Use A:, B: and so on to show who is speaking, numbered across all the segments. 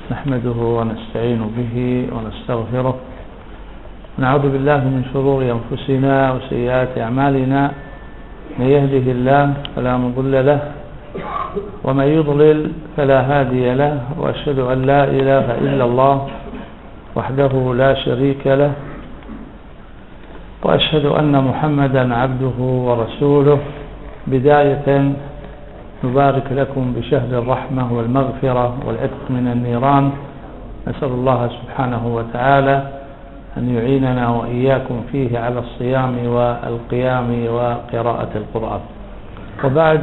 A: نحمده ونستعين به ونستغفره، نعوذ بالله من شرور أنفسنا وسيئات أعمالنا، من يهده الله فلا مضل له ومن يضلل فلا هادي له، وأشهد أن لا إله إلا الله وحده لا شريك له، وأشهد أن محمدا عبده ورسوله. بداية نبارك لكم بشهر الرحمة والمغفرة والعتق من النيران. نسأل الله سبحانه وتعالى أن يعيننا وإياكم فيه على الصيام والقيام وقراءة القرآن. وبعد،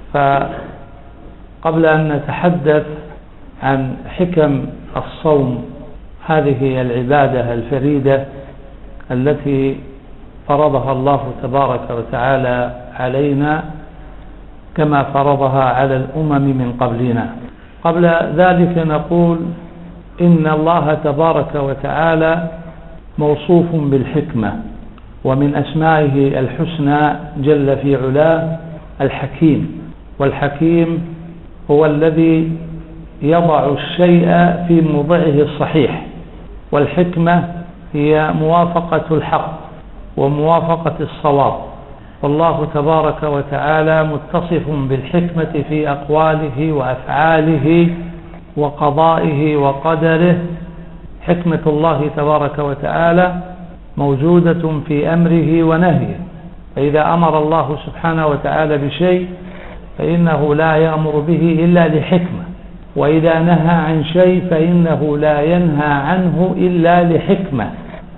A: فقبل أن نتحدث عن حكم الصوم، هذه العبادة الفريدة التي فرضها الله تبارك وتعالى علينا كما فرضها على الأمم من قبلنا. قبل ذلك نقول إن الله تبارك وتعالى موصوف بالحكمة، ومن أسمائه الحسنى جل في علاه الحكيم، والحكيم هو الذي يضع الشيء في موضعه الصحيح، والحكمة هي موافقة الحق وموافقة الصواب. والله تبارك وتعالى متصف بالحكمة في أقواله وأفعاله وقضائه وقدره. حكمة الله تبارك وتعالى موجودة في أمره ونهيه، فإذا أمر الله سبحانه وتعالى بشيء فإنه لا يأمر به إلا لحكمة، وإذا نهى عن شيء فإنه لا ينهى عنه إلا لحكمة.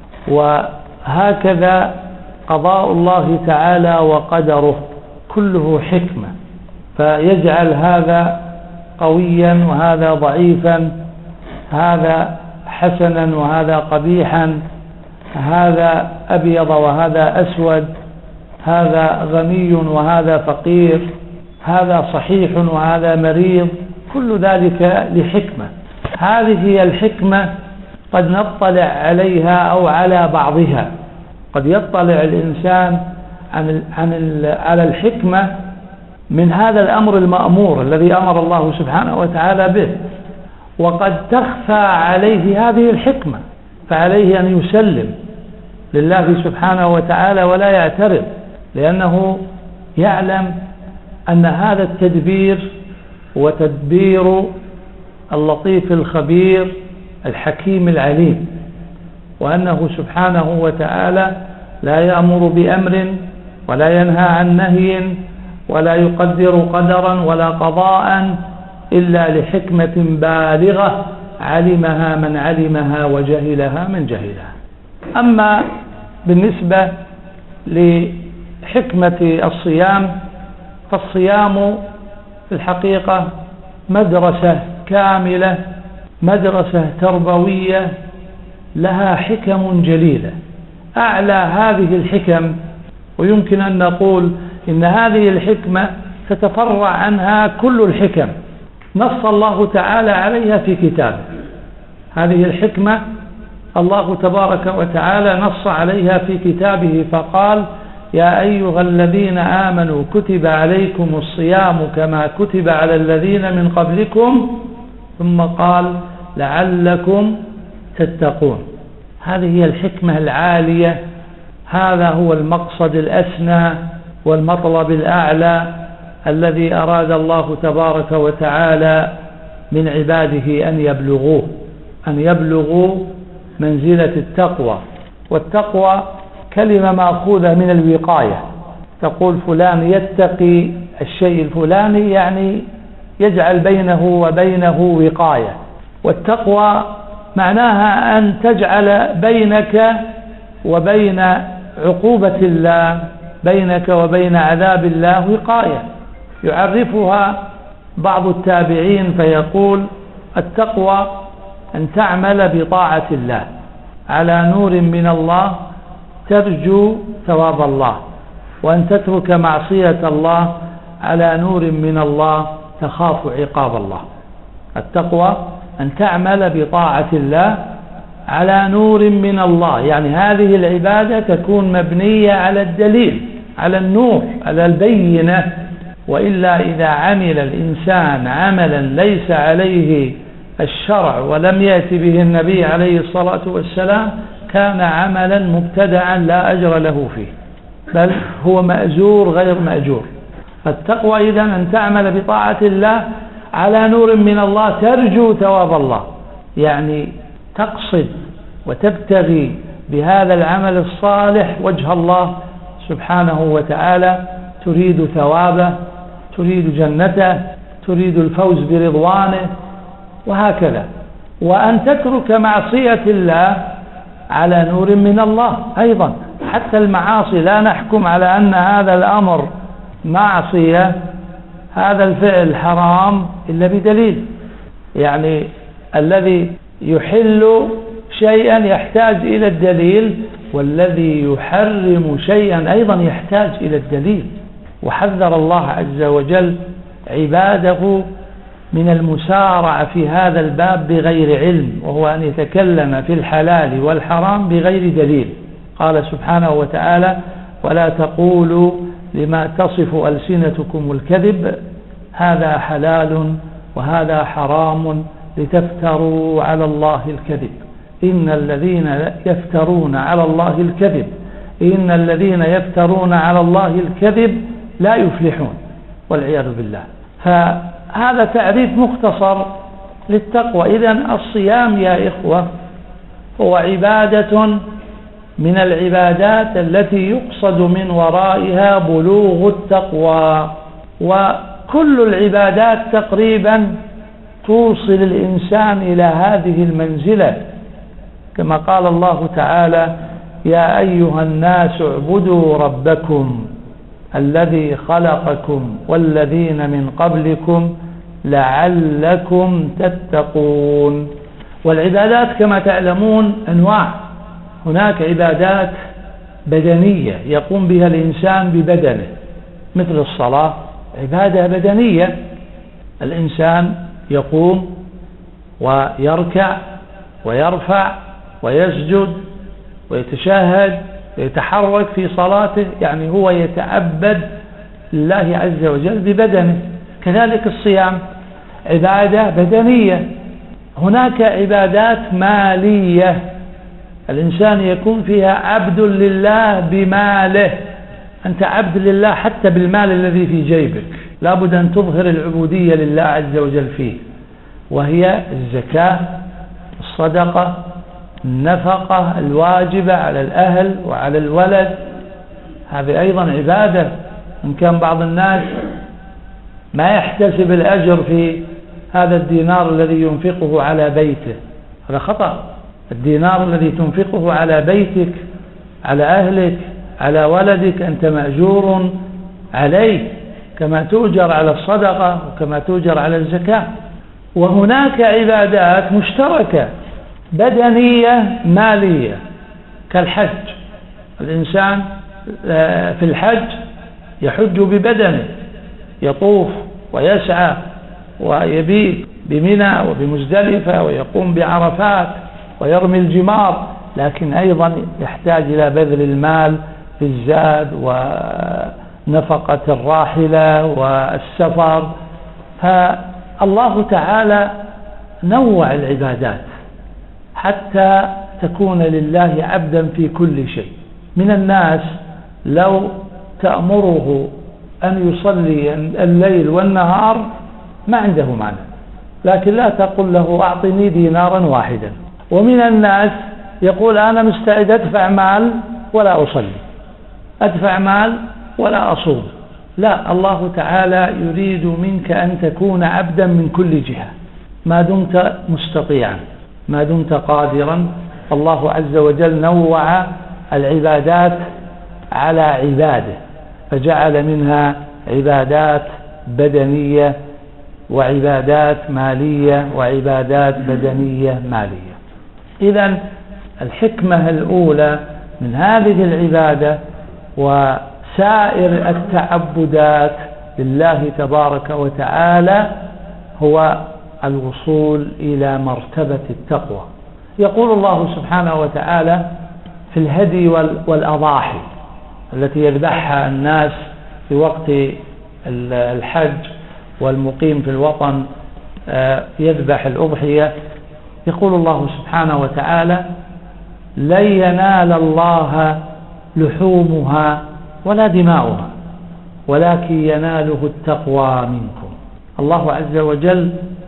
A: وهكذا قضاء الله تعالى وقدره كله حكمة، فيجعل هذا قويا وهذا ضعيفا، هذا حسنا وهذا قبيحا، هذا أبيض وهذا أسود، هذا غني وهذا فقير، هذا صحيح وهذا مريض، كل ذلك لحكمة. هذه هي الحكمة، قد نطلع عليها أو على بعضها. قد يطلع الإنسان على الحكمة من هذا الأمر المأمور الذي أمر الله سبحانه وتعالى به، وقد تخفى عليه هذه الحكمة، فعليه أن يسلم لله سبحانه وتعالى ولا يعترض، لأنه يعلم أن هذا التدبير هو تدبير اللطيف الخبير الحكيم العليم، وأنه سبحانه وتعالى لا يأمر بأمر ولا ينهى عن نهي ولا يقدر قدرا ولا قضاء إلا لحكمة بالغة علمها من علمها وجهلها من جهلها. أما بالنسبة لحكمة الصيام، فالصيام في الحقيقة مدرسة كاملة، مدرسة تربوية لها حكم جليلة. أعلى هذه الحكم، ويمكن أن نقول إن هذه الحكمة تتفرع عنها كل الحكم، نص الله تعالى عليها في كتابه. هذه الحكمة الله تبارك وتعالى نص عليها في كتابه، فقال: يا أيها الذين آمنوا كتب عليكم الصيام كما كتب على الذين من قبلكم، ثم قال: لعلكم تتقون. هذه هي الحكمة العالية، هذا هو المقصد الأسنى والمطلب الأعلى الذي أراد الله تبارك وتعالى من عباده أن يبلغوا منزلة التقوى. والتقوى كلمة مأخوذة من الوقاية، تقول فلان يتقي الشيء الفلاني، يعني يجعل بينه وبينه وقاية. والتقوى معناها أن تجعل بينك وبين عقوبة الله، بينك وبين عذاب الله وقاية. يعرفها بعض التابعين فيقول: التقوى أن تعمل بطاعة الله على نور من الله ترجو ثواب الله، وأن تترك معصية الله على نور من الله تخاف عقاب الله. التقوى أن تعمل بطاعة الله على نور من الله، يعني هذه العبادة تكون مبنية على الدليل، على النور، على البينة. وإلا إذا عمل الإنسان عملا ليس عليه الشرع ولم يأتي به النبي عليه الصلاة والسلام كان عملا مبتدعا لا أجر له فيه، بل هو مأجور غير مأجور. فالتقوى إذن أن تعمل بطاعة الله على نور من الله ترجو ثواب الله، يعني تقصد وتبتغي بهذا العمل الصالح وجه الله سبحانه وتعالى، تريد ثوابه، تريد جنته، تريد الفوز برضوانه، وهكذا. وأن تترك معصية الله على نور من الله أيضا. حتى المعاصي لا نحكم على أن هذا الأمر معصية، هذا الفعل حرام إلا بدليل. يعني الذي يحل شيئا يحتاج إلى الدليل، والذي يحرم شيئا أيضا يحتاج إلى الدليل. وحذر الله عز وجل عباده من المسارعة في هذا الباب بغير علم، وهو أن يتكلم في الحلال والحرام بغير دليل. قال سبحانه وتعالى: ولا تقولوا لما تصف ألسنتكم الكذب هذا حلال وهذا حرام لتفتروا على الله الكذب إن الذين يفترون على الله الكذب يفترون على الله الكذب لا يفلحون، والعياذ بالله. فهذا تعريف مختصر للتقوى. إذن الصيام يا إخوة هو عبادة من العبادات التي يقصد من ورائها بلوغ التقوى، وكل العبادات تقريبا توصل الإنسان إلى هذه المنزلة، كما قال الله تعالى: يا أيها الناس اعبدوا ربكم الذي خلقكم والذين من قبلكم لعلكم تتقون. والعبادات كما تعلمون أنواع. هناك عبادات بدنية يقوم بها الإنسان ببدنه، مثل الصلاة، عبادة بدنية. الإنسان يقوم ويركع ويرفع ويسجد ويتشهد ويتحرك في صلاته، يعني هو يتعبد لله عز وجل ببدنه. كذلك الصيام عبادة بدنية. هناك عبادات مالية، الإنسان يكون فيها عبد لله بماله. أنت عبد لله حتى بالمال الذي في جيبك، لابد أن تظهر العبودية لله عز وجل فيه، وهي الزكاة، الصدقة، النفقة الواجبة على الأهل وعلى الولد. هذه أيضا عبادة. إن كان بعض الناس ما يحتسب الأجر في هذا الدينار الذي ينفقه على بيته، هذا خطأ. الدينار الذي تنفقه على بيتك، على أهلك، على ولدك، أنت مأجور عليه كما تؤجر على الصدقة وكما تؤجر على الزكاة. وهناك عبادات مشتركة بدنية مالية كالحج. الإنسان في الحج يحج ببدنه، يطوف ويسعى ويبيت بمنى وبمزدلفة ويقوم بعرفات ويرمي الجمار، لكن أيضا يحتاج إلى بذل المال في الزاد ونفقة الراحلة والسفر. فالله تعالى نوع العبادات حتى تكون لله عبدا في كل شيء. من الناس لو تأمره أن يصلي الليل والنهار ما عنده معنى، لكن لا تقل له أعطني دينارا واحدا. ومن الناس يقول أنا مستعد أدفع مال ولا أصلي، أدفع مال ولا أصوم. لا، الله تعالى يريد منك أن تكون عبدا من كل جهة ما دمت مستطيعا، ما دمت قادرا. الله عز وجل نوع العبادات على عباده، فجعل منها عبادات بدنية وعبادات مالية وعبادات بدنية مالية. إذن الحكمة الأولى من هذه العبادة وسائر التعبدات لله تبارك وتعالى هو الوصول إلى مرتبة التقوى. يقول الله سبحانه وتعالى في الهدي والأضاحي التي يذبحها الناس في وقت الحج والمقيم في الوطن يذبح الأضحية، يقول الله سبحانه وتعالى: لن ينال الله لحومها ولا دماؤها ولكن يناله التقوى منكم. الله عز وجل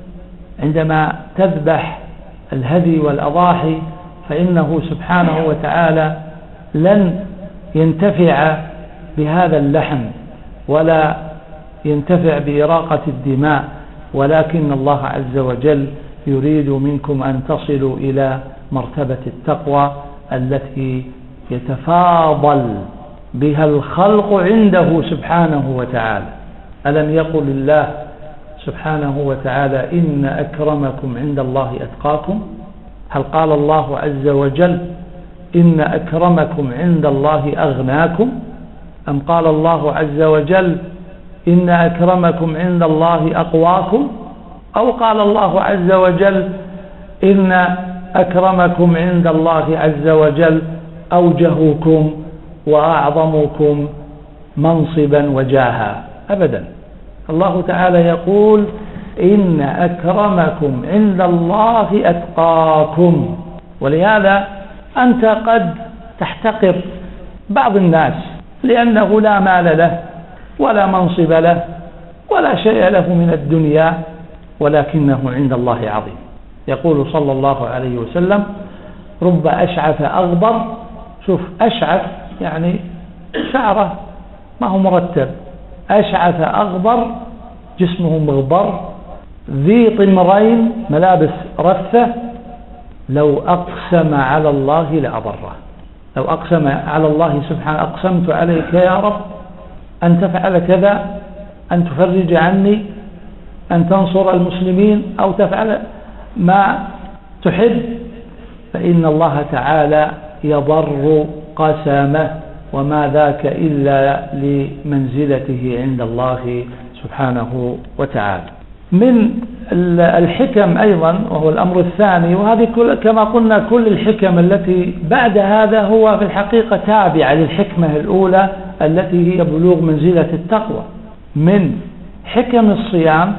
A: عندما تذبح الهدي والأضاحي فإنه سبحانه وتعالى لن ينتفع بهذا اللحم ولا ينتفع بإراقة الدماء، ولكن الله عز وجل يريد منكم أن تصلوا إلى مرتبة التقوى التي يتفاضل بها الخلق عنده سبحانه وتعالى. ألم يقل الله سبحانه وتعالى: إن أكرمكم عند الله أتقاكم؟ هل قال الله عز وجل: إن أكرمكم عند الله أغناكم؟ أم قال الله عز وجل: إن أكرمكم عند الله أقواكم؟ أو قال الله عز وجل: إن أكرمكم عند الله عز وجل أوجهكم وأعظمكم منصبا وجاها؟ أبدا، الله تعالى يقول: إن أكرمكم عند الله أتقاكم. ولهذا أنت قد تحتقر بعض الناس لأنه لا مال له ولا منصب له ولا شيء له من الدنيا، ولكنه عند الله عظيم. يقول صلى الله عليه وسلم: رب أشعث أغبر. شوف، أشعث يعني شعره ما هو مرتب، أشعث أغبر جسمه مغبر، ذي طمرين ملابس رثة، لو أقسم على الله لأبره. لو أقسم على الله سبحانه: أقسمت عليك يا رب أن تفعل كذا، أن تفرج عني، أن تنصر المسلمين، أو تفعل ما تحب، فإن الله تعالى يضر قسمه، وما ذاك إلا لمنزلته عند الله سبحانه وتعالى. من الحكم أيضا، وهو الأمر الثاني، وهذه كما قلنا كل الحكم التي بعد هذا هو في الحقيقة تابعة للحكمة الأولى التي هي بلوغ منزلة التقوى. من حكم الصيام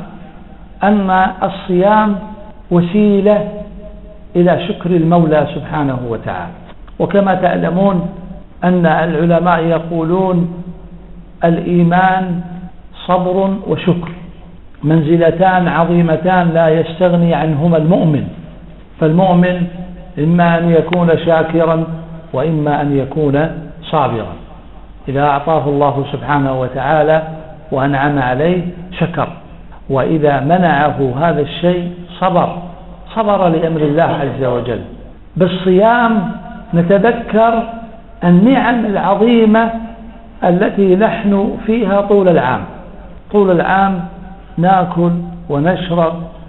A: أن الصيام وسيلة إلى شكر المولى سبحانه وتعالى. وكما تعلمون أن العلماء يقولون: الإيمان صبر وشكر، منزلتان عظيمتان لا يستغني عنهما المؤمن. فالمؤمن إما أن يكون شاكرا وإما أن يكون صابرا. إذا أعطاه الله سبحانه وتعالى وأنعم عليه شكر، وإذا منعه هذا الشيء صبر لأمر الله عز وجل. بالصيام نتذكر النعم العظيمة التي نحن فيها طول العام. طول العام ناكل ونشرب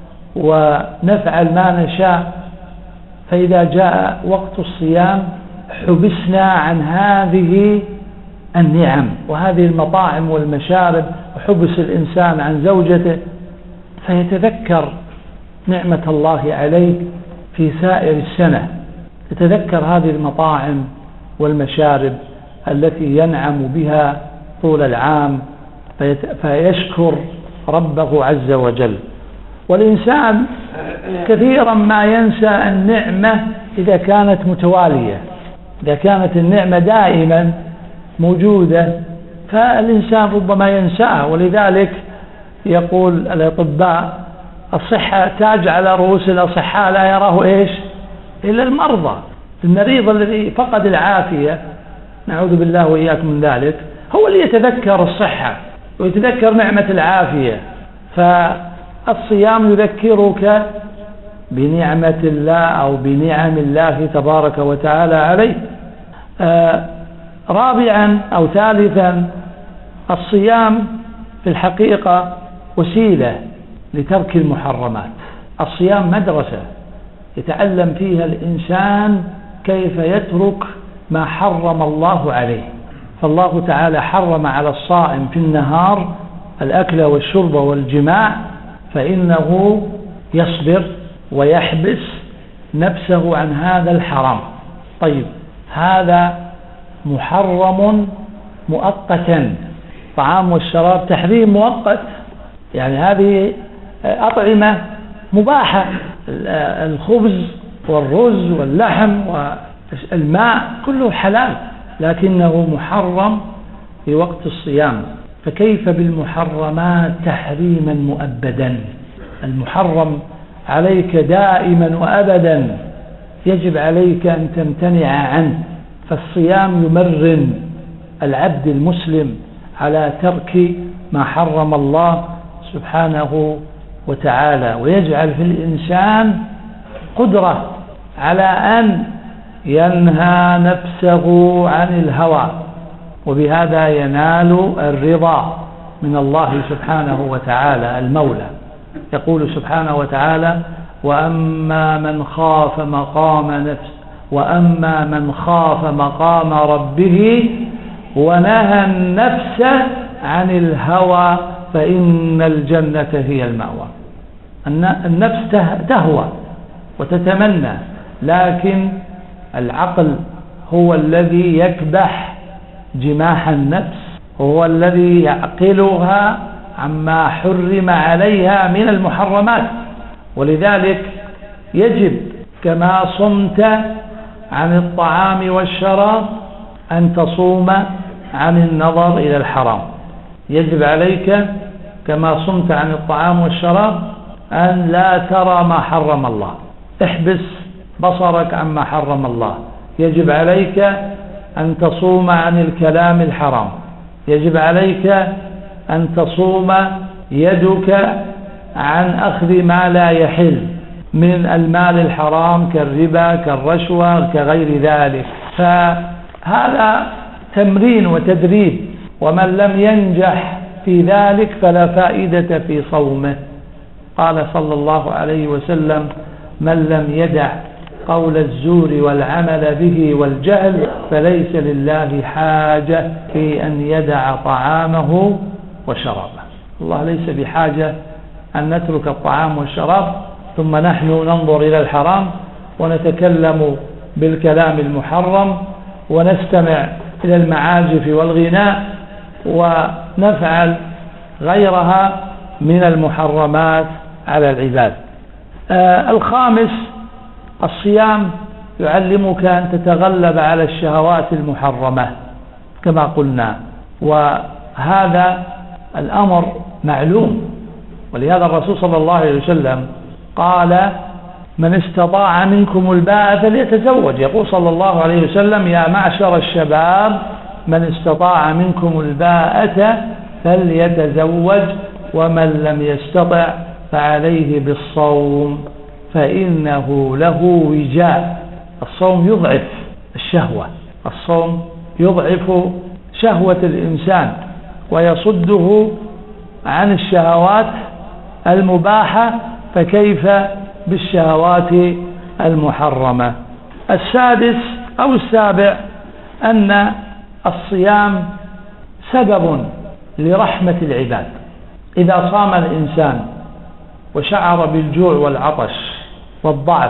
A: ونفعل ما نشاء، فإذا جاء وقت الصيام حبسنا عن هذه النعم وهذه المطاعم والمشارب، وحبس الإنسان عن زوجته، فيتذكر نعمة الله عليه في سائر السنة، يتذكر هذه المطاعم والمشارب التي ينعم بها طول العام، فيشكر ربه عز وجل. والإنسان كثيرا ما ينسى النعمة إذا كانت متوالية. إذا كانت النعمة دائما موجودة فالإنسان ربما ينساها. ولذلك يقول الأطباء: الصحة تاج على رؤوس الأصحاء لا يراه إيش إلا المرضى. المريض الذي فقد العافية، نعوذ بالله وإياكم من ذلك، هو اللي يتذكر الصحة ويتذكر نعمة العافية. فالصيام يذكرك بنعمة الله أو بنعم الله تبارك وتعالى عليه. رابعا أو ثالثا، الصيام في الحقيقة وسيلة لترك المحرمات. الصيام مدرسة يتعلم فيها الإنسان كيف يترك ما حرم الله عليه. فالله تعالى حرم على الصائم في النهار الأكل والشرب والجماع، فإنه يصبر ويحبس نفسه عن هذا الحرام. طيب، هذا محرم مؤقتا، طعام والشراب تحريم مؤقت، يعني هذه أطعمة مباحة، الخبز والرز واللحم والماء كله حلال، لكنه محرم في وقت الصيام. فكيف بالمحرمات تحريما مؤبدا؟ المحرم عليك دائما وأبدا، يجب عليك أن تمتنع عنه. فالصيام يمرن العبد المسلم على ترك ما حرم الله سبحانه وتعالى، ويجعل في الإنسان قدرة على أن ينهى نفسه عن الهوى، وبهذا ينال الرضا من الله سبحانه وتعالى المولى. يقول سبحانه وتعالى: وأما من خاف مقام ربه ونهى النفس عن الهوى فإن الجنة هي المأوى. النفس تهوى وتتمنى، لكن العقل هو الذي يكبح جماح النفس، هو الذي يعقلها عما حرم عليها من المحرمات. ولذلك يجب كما صمت عن الطعام والشراب أن تصوم عن النظر إلى الحرام. يجب عليك كما صمت عن الطعام والشراب أن لا ترى ما حرم الله، احبس بصرك عما حرم الله. يجب عليك أن تصوم عن الكلام الحرام. يجب عليك أن تصوم يدك عن أخذ ما لا يحل من المال الحرام كالربا كالرشوة كغير ذلك. فهذا تمرين وتدريب، ومن لم ينجح في ذلك فلا فائدة في صومه. قال صلى الله عليه وسلم: من لم يدع قول الزور والعمل به والجهل فليس لله حاجة في أن يدع طعامه وشرابه. الله ليس بحاجة أن نترك الطعام والشراب ثم نحن ننظر إلى الحرام ونتكلم بالكلام المحرم ونستمع إلى المعازف والغناء ونفعل غيرها من المحرمات على العباد. الخامس: الصيام يعلمك أن تتغلب على الشهوات المحرمة كما قلنا، وهذا الأمر معلوم. ولهذا الرسول صلى الله عليه وسلم قال: من استطاع منكم الباءة فليتزوج. يقول صلى الله عليه وسلم: يا معشر الشباب من استطاع منكم الباءة فليتزوج، ومن لم يستطع فعليه بالصوم فإنه له وجاء. الصوم يضعف الشهوة، الصوم يضعف شهوة الإنسان ويصده عن الشهوات المباحة، فكيف بالشهوات المحرمة؟ السادس أو السابع: أن الصيام سبب لرحمة العباد. إذا صام الإنسان وشعر بالجوع والعطش والضعف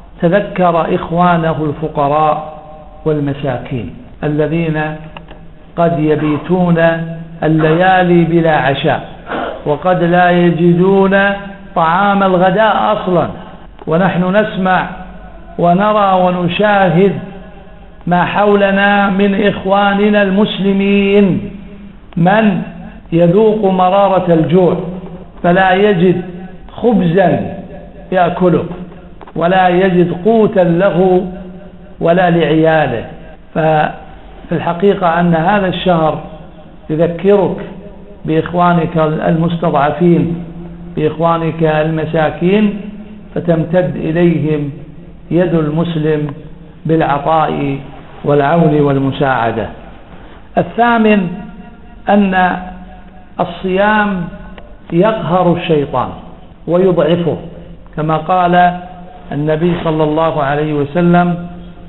A: تذكر إخوانه الفقراء والمساكين الذين قد يبيتون الليالي بلا عشاء، وقد لا يجدون طعام الغداء أصلا. ونحن نسمع ونرى ونشاهد ما حولنا من إخواننا المسلمين من يذوق مرارة الجوع فلا يجد خبزا يأكله ولا يجد قوتا له ولا لعياله. ففي الحقيقة أن هذا الشهر يذكرك بإخوانك المستضعفين، بإخوانك المساكين، فتمتد إليهم يد المسلم بالعطاء والعون والمساعدة. الثامن: أن الصيام يقهر الشيطان ويضعفه، كما قال النبي صلى الله عليه وسلم: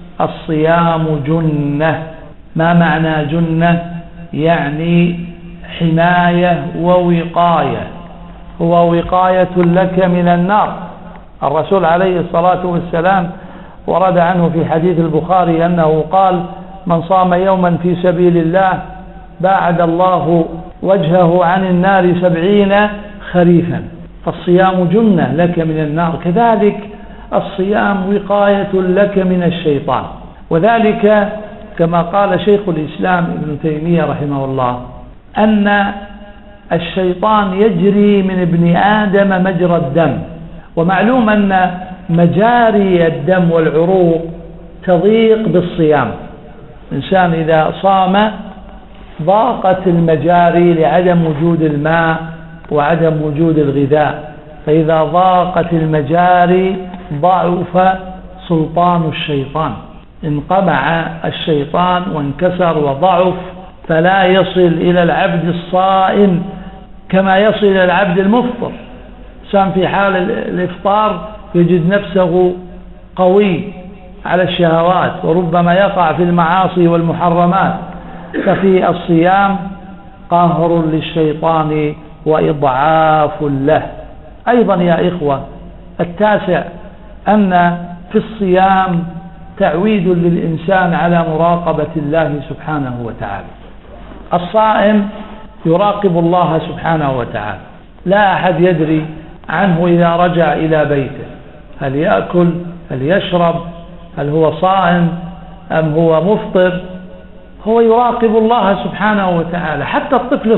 A: الصيام جنة. ما معنى جنة؟ يعني حماية ووقاية، هو وقاية لك من النار. الرسول عليه الصلاة والسلام ورد عنه في حديث البخاري أنه قال: من صام يوما في سبيل الله باعد الله وجهه عن النار 70 خريفا. فالصيام جنة لك من النار، كذلك الصيام وقاية لك من الشيطان. وذلك كما قال شيخ الإسلام ابن تيمية رحمه الله أن الشيطان يجري من ابن آدم مجرى الدم، ومعلوم أن مجاري الدم والعروق تضيق بالصيام. الإنسان إذا صام ضاقت المجاري لعدم وجود الماء وعدم وجود الغذاء، فإذا ضاقت المجاري ضعف سلطان الشيطان، انقمع الشيطان وانكسر وضعف، فلا يصل إلى العبد الصائم كما يصل إلى العبد المفطر. سام في حال الإفطار يجد نفسه قوي على الشهوات وربما يقع في المعاصي والمحرمات، ففي الصيام قهر للشيطان وإضعاف له. أيضا يا إخوة، التاسع أن في الصيام تعويد للإنسان على مراقبة الله سبحانه وتعالى. الصائم يراقب الله سبحانه وتعالى، لا أحد يدري عنه إذا رجع إلى بيته، هل يأكل، هل يشرب، هل هو صائم أم هو مفطر. هو يراقب الله سبحانه وتعالى. حتى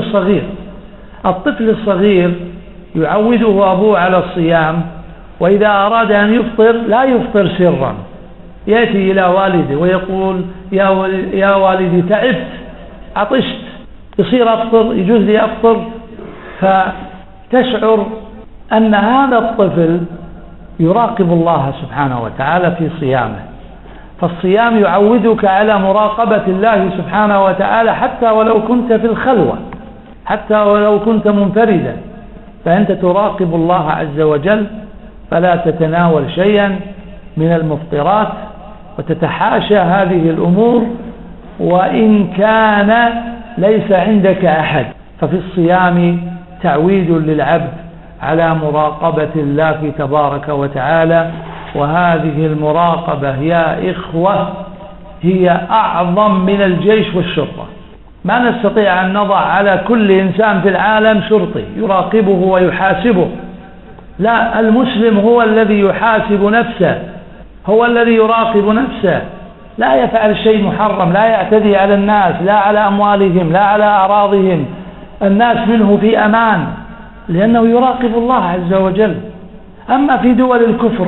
A: الطفل الصغير يعوده أبوه على الصيام، وإذا أراد أن يفطر لا يفطر سرا، يأتي إلى والده ويقول يا والدي تعبت عطشت، يصير أفطر، يجوز لي أفطر. فتشعر أن هذا الطفل يراقب الله سبحانه وتعالى في صيامه. فالصيام يعودك على مراقبة الله سبحانه وتعالى حتى ولو كنت في الخلوة، حتى ولو كنت منفردا، فأنت تراقب الله عز وجل، فلا تتناول شيئا من المفطرات وتتحاشى هذه الأمور وإن كان ليس عندك أحد. ففي الصيام تعويد للعبد على مراقبة الله تبارك وتعالى، وهذه المراقبة يا إخوة هي أعظم من الجيش والشرطة. ما نستطيع أن نضع على كل إنسان في العالم شرطي يراقبه ويحاسبه، لا، المسلم هو الذي يحاسب نفسه، هو الذي يراقب نفسه، لا يفعل شيء محرم، لا يعتدي على الناس، لا على أموالهم، لا على أراضهم، الناس منه في أمان، لأنه يراقب الله عز وجل. أما في دول الكفر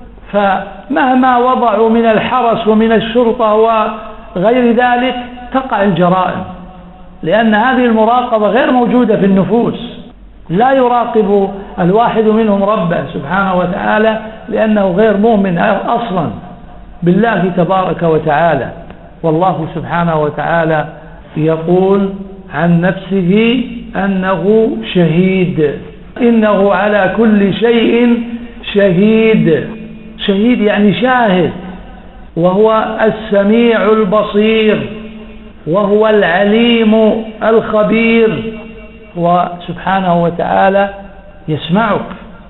A: فمهما وضعوا من الحرس ومن الشرطة وغير ذلك تقع الجرائم، لأن هذه المراقبة غير موجودة في النفوس. لا يراقب الواحد منهم ربه سبحانه وتعالى لأنه غير مؤمن أصلا بالله تبارك وتعالى. والله سبحانه وتعالى يقول عن نفسه أنه شهيد، إنه على كل شيء شهيد. شهيد يعني شاهد، وهو السميع البصير، وهو العليم الخبير. وسبحانه وتعالى يسمعك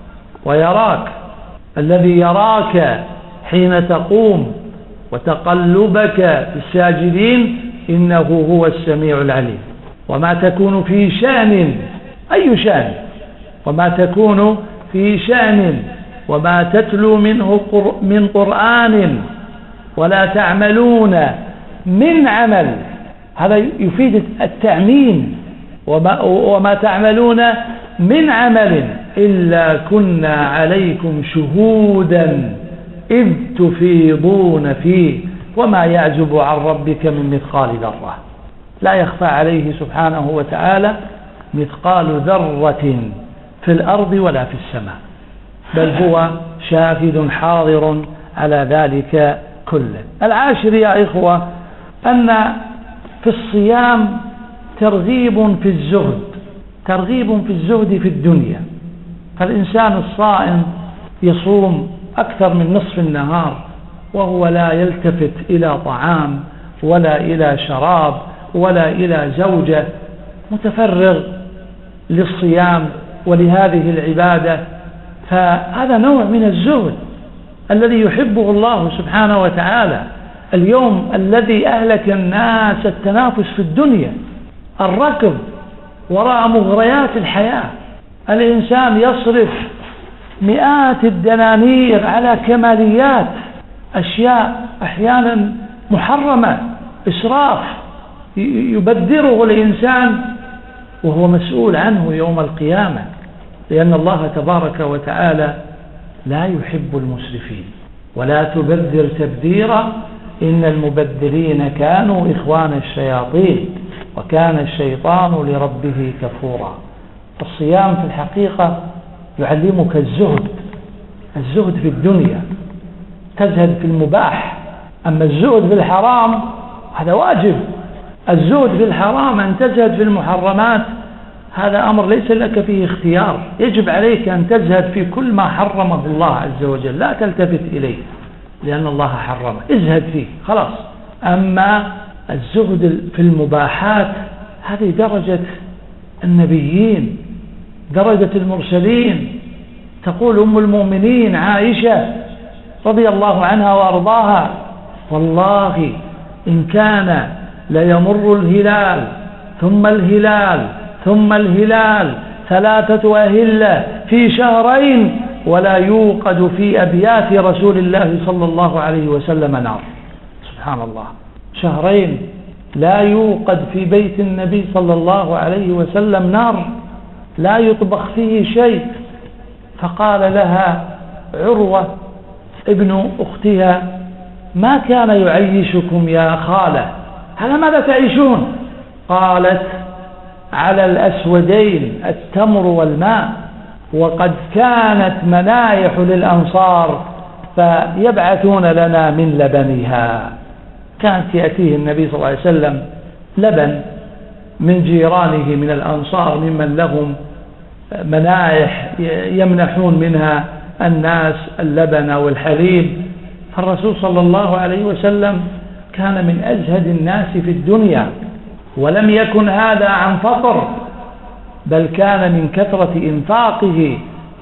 A: ويراك، الذي يراك حين تقوم وتقلبك في الساجدين إنه هو السميع العليم. وما تكون في شأن، أي شأن، وما تكون في شأن وما تتلو منه من قرآن ولا تعملون من عمل، هذا يفيد التعميم، وما تعملون من عمل إلا كنا عليكم شهودا إذ تفيضون فيه وما يعزب عن ربك من مثقال ذرة. لا يخفى عليه سبحانه وتعالى مثقال ذرة في الأرض ولا في السماء، بل هو شاهد حاضر على ذلك كله. العاشر يا إخوة أن في الصيام ترغيب في الزهد، ترغيب في الزهد في الدنيا. فالإنسان الصائم يصوم أكثر من نصف النهار وهو لا يلتفت إلى طعام ولا إلى شراب ولا إلى زوجة، متفرغ للصيام ولهذه العبادة. فهذا نوع من الزهد الذي يحبه الله سبحانه وتعالى. اليوم الذي أهلك الناس التنافس في الدنيا، الركض وراء مغريات الحياة، الإنسان يصرف مئات الدنانير على كماليات، أشياء أحيانا محرمة، إسراف يبذره الإنسان وهو مسؤول عنه يوم القيامة، لأن الله تبارك وتعالى لا يحب المسرفين. ولا تبذر تبذيرا إن المبذرين كانوا إخوان الشياطين وكان الشيطان لربه كفورا. الصيام في الحقيقة يعلمك الزهد في الدنيا، تزهد في المباح. أما الزهد في الحرام هذا واجب. الزهد في الحرام أن تزهد في المحرمات هذا أمر ليس لك فيه اختيار، يجب عليك أن تزهد في كل ما حرمه الله عز وجل، لا تلتفت إليه لأن الله حرمه، ازهد فيه خلاص. أما الزهد في المباحات هذه درجة النبيين، درجة المرسلين. تقول أم المؤمنين عائشة رضي الله عنها وأرضاها: والله إن كان ليمر الهلال ثم الهلال ثم الهلال 3 أهلة في شهرين ولا يوقد في أبيات رسول الله صلى الله عليه وسلم نار. سبحان الله، شهرين لا يوقد في بيت النبي صلى الله عليه وسلم نار، لا يطبخ فيه شيء. فقال لها عروة ابن أختها: ما كان يعيشكم يا خالة، على ماذا تعيشون؟ قالت: على الأسودين التمر والماء، وقد كانت منايح للأنصار فيبعثون لنا من لبنها. كانت يأتيه النبي صلى الله عليه وسلم لبن من جيرانه من الأنصار ممن لهم منايح يمنحون منها الناس اللبن والحليب. فالرسول صلى الله عليه وسلم كان من أزهد الناس في الدنيا، ولم يكن هذا عن فقر، بل كان من كثرة إنفاقه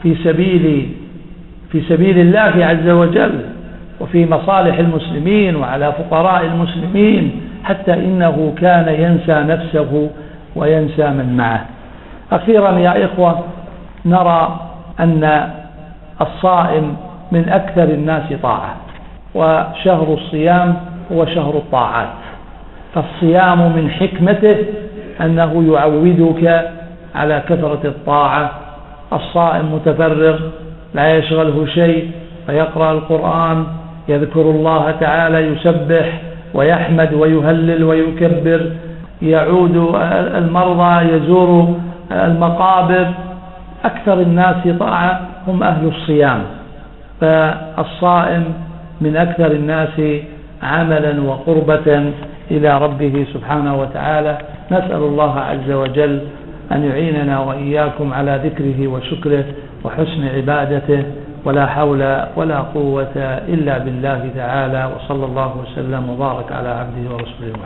A: في سبيل الله عز وجل وفي مصالح المسلمين وعلى فقراء المسلمين، حتى إنه كان ينسى نفسه وينسى من معه. أخيرا يا إخوة، نرى أن الصائم من أكثر الناس طاعة، وشهر الصيام هو شهر الطاعات. فالصيام من حكمته أنه يعودك على كثرة الطاعة. الصائم متفرغ لا يشغله شيء، فيقرأ القرآن، يذكر الله تعالى، يسبح ويحمد ويهلل ويكبر، يعود المرضى، يزور المقابر. أكثر الناس طاعة هم أهل الصيام، فالصائم من أكثر الناس عملا وقربة إلى ربه سبحانه وتعالى. نسأل الله عز وجل أن يعيننا وإياكم على ذكره وشكره وحسن عبادته، ولا حول ولا قوة إلا بالله تعالى. وصلى الله وسلم وبارك على عبده ورسوله.